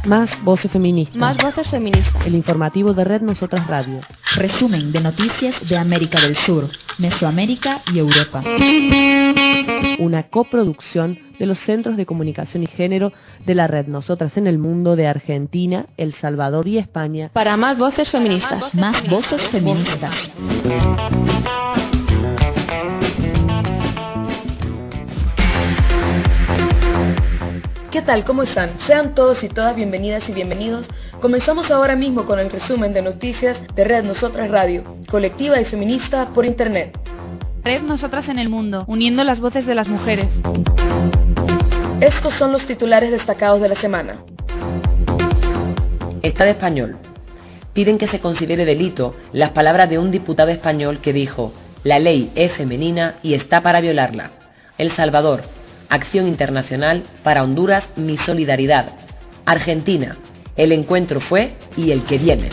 Más voces feministas. Más voces feministas. El informativo de Red Nosotras Radio. Resumen de noticias de América del Sur, Mesoamérica y Europa. Una coproducción de los Centros de Comunicación y Género de la Red Nosotras en el Mundo de Argentina, El Salvador y España. Para más voces feministas. Más voces feministas. ¿Qué tal? ¿Cómo están? Sean todos y todas bienvenidas y bienvenidos. Comenzamos ahora mismo con el resumen de noticias de Red Nosotras Radio, colectiva y feminista por Internet. Red Nosotras en el Mundo, uniendo las voces de las mujeres. Estos son los titulares destacados de la semana. Estado español. Piden que se considere delito las palabras de un diputado español que dijo: la ley es femenina y está para violarla. El Salvador. Acción internacional para Honduras, mi solidaridad. Argentina. El encuentro fue y el que viene.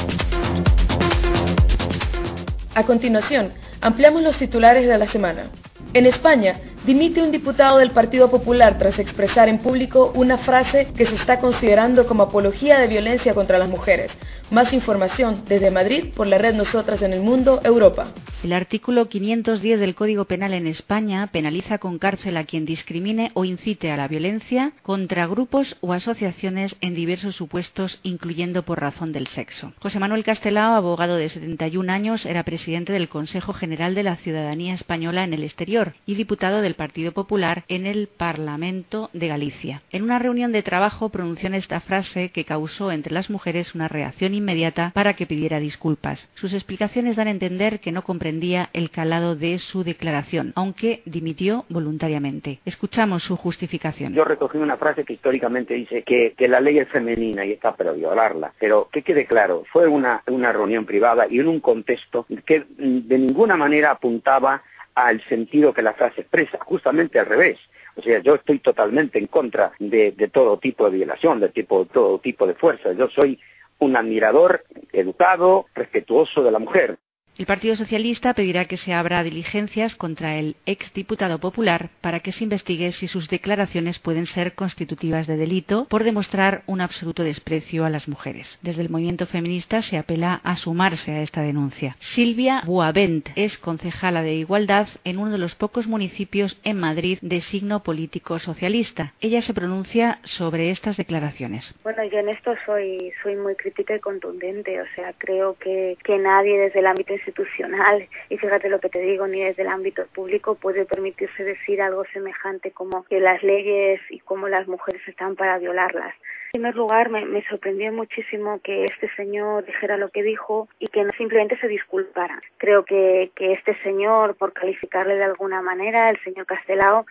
A continuación, ampliamos los titulares de la semana. En España, dimite un diputado del Partido Popular tras expresar en público una frase que se está considerando como apología de violencia contra las mujeres. Más información desde Madrid por la Red Nosotras en el Mundo, Europa. El artículo 510 del Código Penal en España penaliza con cárcel a quien discrimine o incite a la violencia contra grupos o asociaciones en diversos supuestos, incluyendo por razón del sexo. José Manuel Castelao, abogado de 71 años, era presidente del Consejo General de la Ciudadanía Española en el exterior y diputado del Partido Popular en el Parlamento de Galicia. En una reunión de trabajo pronunció esta frase que causó entre las mujeres una reacción inmediata para que pidiera disculpas. Sus explicaciones dan a entender que no comprendía el calado de su declaración, aunque dimitió voluntariamente. Escuchamos su justificación. Yo recogí una frase que históricamente dice que la ley es femenina y está para violarla, pero que quede claro, fue una reunión privada y en un contexto que de ninguna manera apuntaba al sentido que la frase expresa, justamente al revés. O sea, yo estoy totalmente en contra de todo tipo de violación, todo tipo de fuerza. Yo soy un admirador educado, respetuoso de la mujer. El Partido Socialista pedirá que se abra diligencias contra el exdiputado popular para que se investigue si sus declaraciones pueden ser constitutivas de delito por demostrar un absoluto desprecio a las mujeres. Desde el movimiento feminista se apela a sumarse a esta denuncia. Silvia Buavent es concejala de Igualdad en uno de los pocos municipios en Madrid de signo político socialista. Ella se pronuncia sobre estas declaraciones. Bueno, yo en esto soy muy crítica y contundente. O sea, creo que nadie desde el ámbito institucional, y fíjate lo que te digo, ni desde el ámbito público puede permitirse decir algo semejante como que las leyes y cómo las mujeres están para violarlas. En primer lugar, me sorprendió muchísimo que este señor dijera lo que dijo y que no simplemente se disculpara. Creo que este señor, por calificarle de alguna manera, el señor Castelao,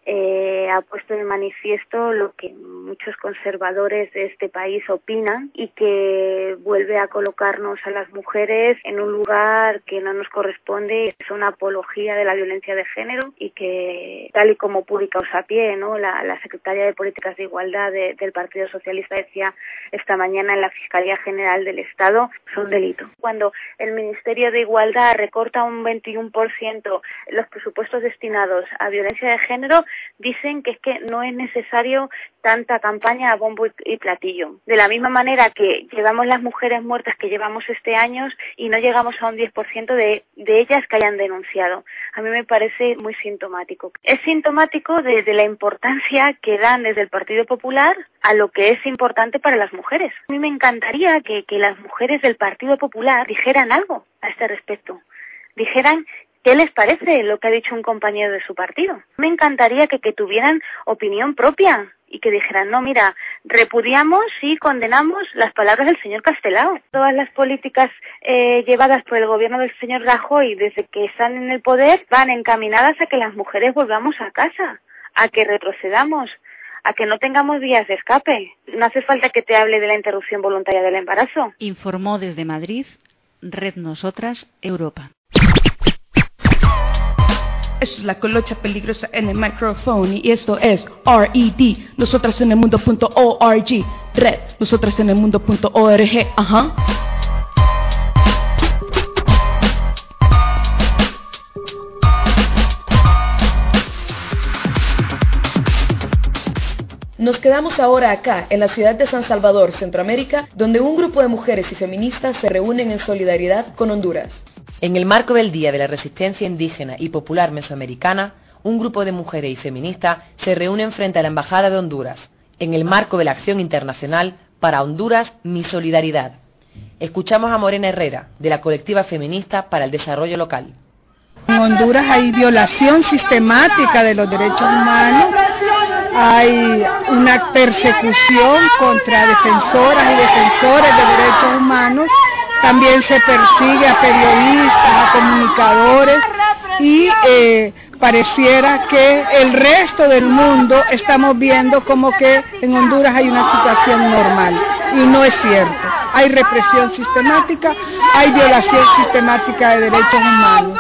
ha puesto de manifiesto lo que muchos conservadores de este país opinan y que vuelve a colocarnos a las mujeres en un lugar que no nos corresponde. Es una apología de la violencia de género y que, tal y como publica Osapié, ¿no? la secretaria de Políticas de Igualdad del Partido Socialista decía esta mañana en la Fiscalía General del Estado, son delito. Cuando el Ministerio de Igualdad recorta un 21% los presupuestos destinados a violencia de género, dicen que es que no es necesario tanta campaña a bombo y platillo. De la misma manera que llevamos las mujeres muertas que llevamos este año y no llegamos a un 10% de ellas que hayan denunciado. A mí me parece muy sintomático. Es sintomático de la importancia que dan desde el Partido Popular a lo que es importante para las mujeres. A mí me encantaría que las mujeres del Partido Popular dijeran algo a este respecto. Dijeran ¿qué les parece lo que ha dicho un compañero de su partido? Me encantaría que tuvieran opinión propia y que dijeran, no, mira, repudiamos y condenamos las palabras del señor Castelao. Todas las políticas llevadas por el gobierno del señor Rajoy desde que están en el poder van encaminadas a que las mujeres volvamos a casa, a que retrocedamos, a que no tengamos vías de escape. No hace falta que te hable de la interrupción voluntaria del embarazo. Informó desde Madrid Red Nosotras Europa. Esto es La Colocha Peligrosa en el micrófono y esto es RED, nosotrasenemundo.org, Red, nosotrasenemundo.org, ajá. Nos quedamos ahora acá, en la ciudad de San Salvador, Centroamérica, donde un grupo de mujeres y feministas se reúnen en solidaridad con Honduras. En el marco del Día de la Resistencia Indígena y Popular Mesoamericana, un grupo de mujeres y feministas se reúnen frente a la Embajada de Honduras, en el marco de la acción internacional para Honduras, mi solidaridad. Escuchamos a Morena Herrera, de la colectiva feminista para el desarrollo local. En Honduras hay violación sistemática de los derechos humanos, hay una persecución contra defensoras y defensores de derechos humanos, también se persigue a periodistas, a comunicadores y pareciera que el resto del mundo estamos viendo como que en Honduras hay una situación normal y no es cierto. Hay represión sistemática, hay violación sistemática de derechos humanos.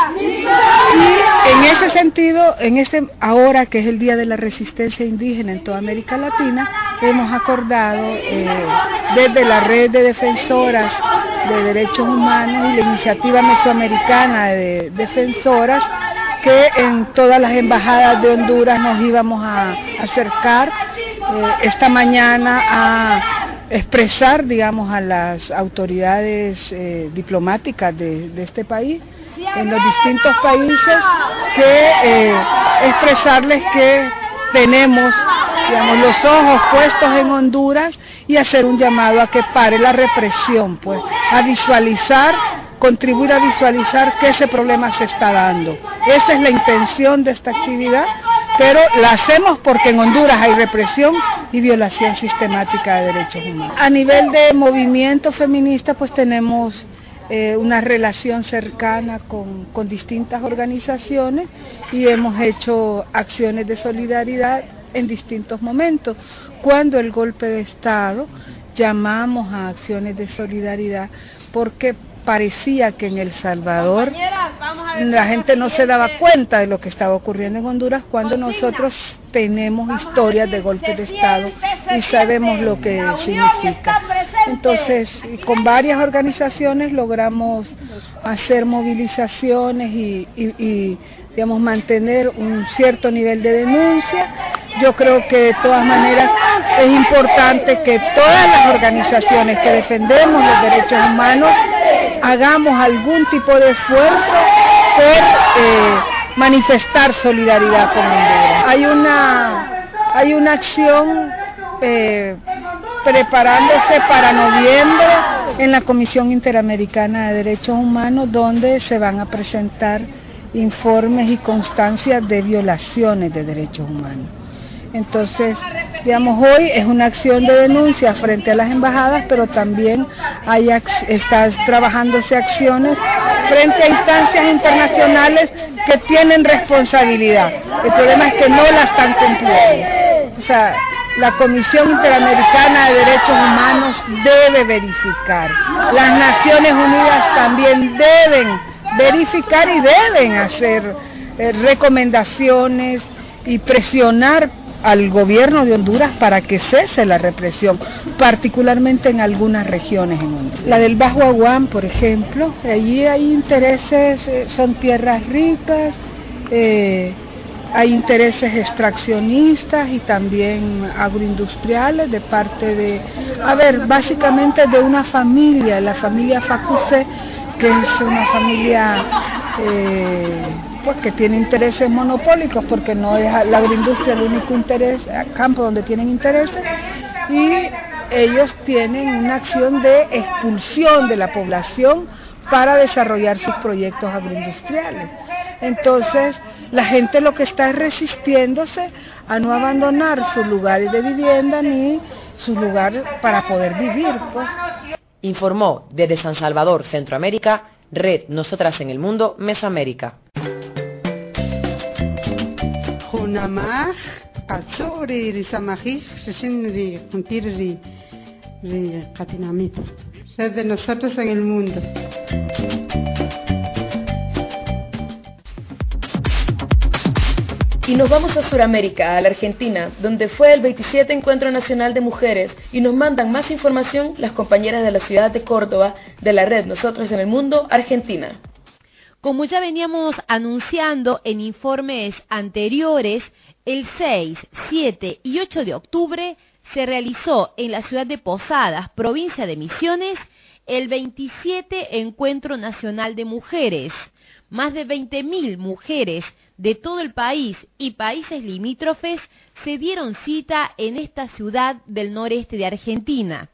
Y en ese sentido, ahora que es el Día de la Resistencia Indígena en toda América Latina, hemos acordado desde la Red de Defensoras de Derechos Humanos y la Iniciativa Mesoamericana de Defensoras que en todas las embajadas de Honduras nos íbamos a acercar esta mañana a expresar, digamos, a las autoridades diplomáticas de este país, en los distintos países, que expresarles que tenemos, digamos, los ojos puestos en Honduras y hacer un llamado a que pare la represión, pues, a visualizar, contribuir a visualizar que ese problema se está dando. Esa es la intención de esta actividad, pero la hacemos porque en Honduras hay represión y violación sistemática de derechos humanos. A nivel de movimiento feminista, pues tenemos una relación cercana con distintas organizaciones y hemos hecho acciones de solidaridad en distintos momentos. Cuando el golpe de Estado, llamamos a acciones de solidaridad porque parecía que en El Salvador la gente no se daba cuenta de lo que estaba ocurriendo en Honduras, cuando nosotros tenemos historias de golpes de Estado y sabemos lo que significa. Entonces, con varias organizaciones logramos hacer movilizaciones y digamos, mantener un cierto nivel de denuncia. Yo creo que de todas maneras es importante que todas las organizaciones que defendemos los derechos humanos hagamos algún tipo de esfuerzo por manifestar solidaridad con Honduras. Hay una acción preparándose para noviembre en la Comisión Interamericana de Derechos Humanos, donde se van a presentar informes y constancias de violaciones de derechos humanos. Entonces, digamos, hoy es una acción de denuncia frente a las embajadas, pero también está trabajándose acciones frente a instancias internacionales que tienen responsabilidad. El problema es que no la están cumpliendo. O sea, la Comisión Interamericana de Derechos Humanos debe verificar. Las Naciones Unidas también deben verificar y deben hacer recomendaciones y presionar al gobierno de Honduras para que cese la represión, particularmente en algunas regiones en Honduras. La del Bajo Aguán, por ejemplo, allí hay intereses, son tierras ricas, hay intereses extraccionistas y también agroindustriales de parte de, básicamente de una familia, la familia Facusé, que es una familia pues que tiene intereses monopólicos, porque no es la agroindustria el único interés, campo donde tienen intereses, y ellos tienen una acción de expulsión de la población para desarrollar sus proyectos agroindustriales. Entonces, la gente lo que está es resistiéndose a no abandonar sus lugares de vivienda ni sus lugares para poder vivir, pues. Informó desde San Salvador, Centroamérica, Red Nosotras en el Mundo, Mesoamérica. Red de Nosotras en el Mundo. Y nos vamos a Sudamérica, a la Argentina, donde fue el 27 Encuentro Nacional de Mujeres, y nos mandan más información las compañeras de la ciudad de Córdoba, de la red Nosotras en el Mundo, Argentina. Como ya veníamos anunciando en informes anteriores, el 6, 7 y 8 de octubre se realizó en la ciudad de Posadas, provincia de Misiones, el 27 Encuentro Nacional de Mujeres. Más de 20.000 mujeres de todo el país y países limítrofes se dieron cita en esta ciudad del noreste de Argentina.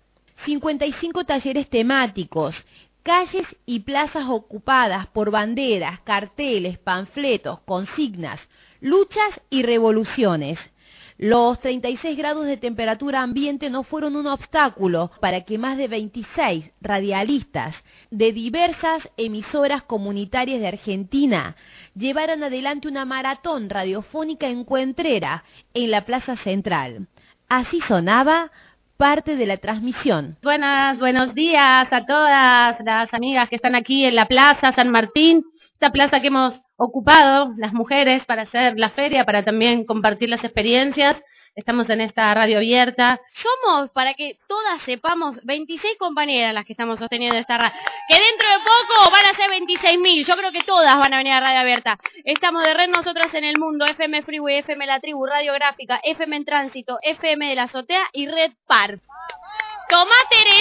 55 talleres temáticos, calles y plazas ocupadas por banderas, carteles, panfletos, consignas, luchas y revoluciones. Los 36 grados de temperatura ambiente no fueron un obstáculo para que más de 26 radialistas de diversas emisoras comunitarias de Argentina llevaran adelante una maratón radiofónica encuentrera en la Plaza Central. Así sonaba parte de la transmisión. Buenos días a todas las amigas que están aquí en la Plaza San Martín, esta plaza que hemos ocupado las mujeres para hacer la feria, para también compartir las experiencias. Estamos en esta radio abierta. Somos, para que todas sepamos, 26 compañeras las que estamos sosteniendo esta radio, que dentro de poco van a ser 26.000. Yo creo que todas van a venir a radio abierta. Estamos de Red Nosotras en el Mundo, FM Freeway, FM La Tribu, Radiográfica, FM en Tránsito, FM de la Azotea y Red Par. Tomá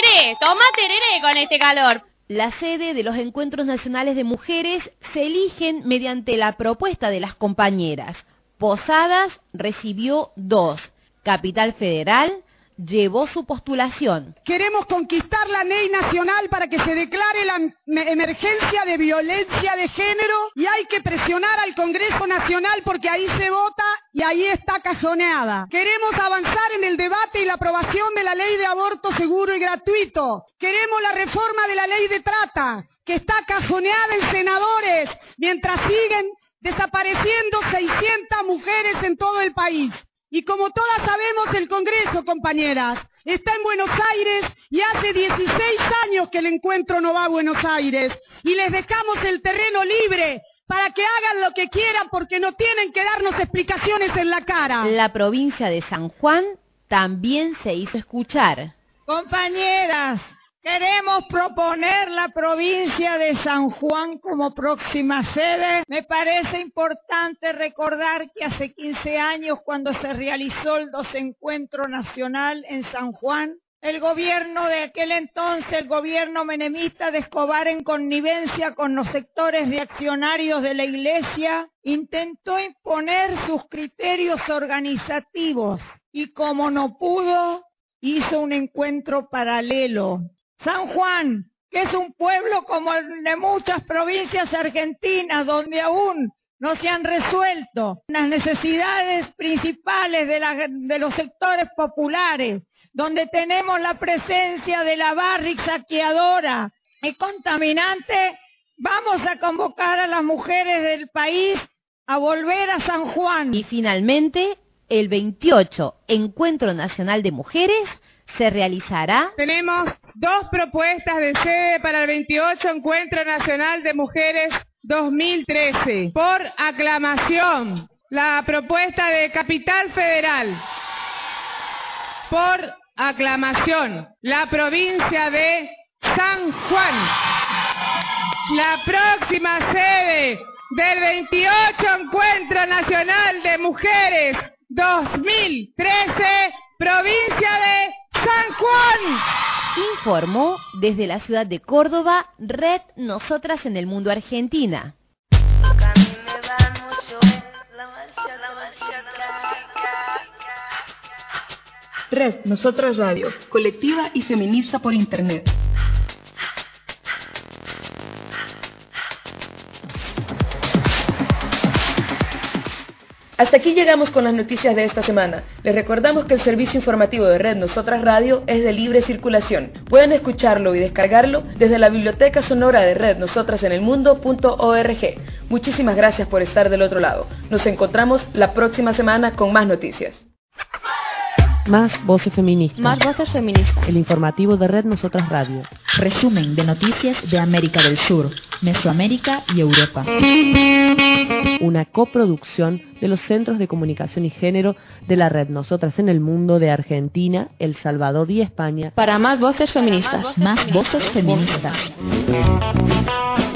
tereré con este calor. La sede de los Encuentros Nacionales de Mujeres se eligen mediante la propuesta de las compañeras. Posadas recibió 2. Capital Federal llevó su postulación. Queremos conquistar la ley nacional para que se declare la emergencia de violencia de género y hay que presionar al Congreso Nacional porque ahí se vota y ahí está cajoneada. Queremos avanzar en el debate y la aprobación de la ley de aborto seguro y gratuito. Queremos la reforma de la ley de trata, que está cajoneada en senadores, mientras siguen desapareciendo 600 mujeres en todo el país. Y como todas sabemos, el Congreso, compañeras, está en Buenos Aires y hace 16 años que el encuentro no va a Buenos Aires. Y les dejamos el terreno libre para que hagan lo que quieran porque no tienen que darnos explicaciones en la cara. La provincia de San Juan también se hizo escuchar. Compañeras, queremos proponer la provincia de San Juan como próxima sede. Me parece importante recordar que hace 15 años, cuando se realizó el 2 Encuentro Nacional en San Juan, el gobierno de aquel entonces, el gobierno menemista de Escobar, en connivencia con los sectores reaccionarios de la Iglesia, intentó imponer sus criterios organizativos y, como no pudo, hizo un encuentro paralelo. San Juan, que es un pueblo como el de muchas provincias argentinas, donde aún no se han resuelto las necesidades principales de los sectores populares, donde tenemos la presencia de la Barrick saqueadora y contaminante, vamos a convocar a las mujeres del país a volver a San Juan. Y finalmente, el 28 Encuentro Nacional de Mujeres se realizará. Tenemos 2 propuestas de sede para el 28 Encuentro Nacional de Mujeres 2013. Por aclamación, la propuesta de Capital Federal. Por aclamación, la provincia de San Juan. La próxima sede del 28 Encuentro Nacional de Mujeres 2013, provincia de San Juan. Informó desde la ciudad de Córdoba, Red Nosotras en el Mundo Argentina. Red Nosotras Radio, colectiva y feminista por Internet. Hasta aquí llegamos con las noticias de esta semana. Les recordamos que el servicio informativo de Red Nosotras Radio es de libre circulación. Pueden escucharlo y descargarlo desde la biblioteca sonora de Red Nosotras en el Mundo.org. Muchísimas gracias por estar del otro lado. Nos encontramos la próxima semana con más noticias. Más voces feministas. Más voces feministas. El informativo de Red Nosotras Radio. Resumen de noticias de América del Sur, Mesoamérica y Europa. Una coproducción de los Centros de Comunicación y Género de la Red Nosotras en el Mundo de Argentina, El Salvador y España. Para más voces feministas. Más voces feministas.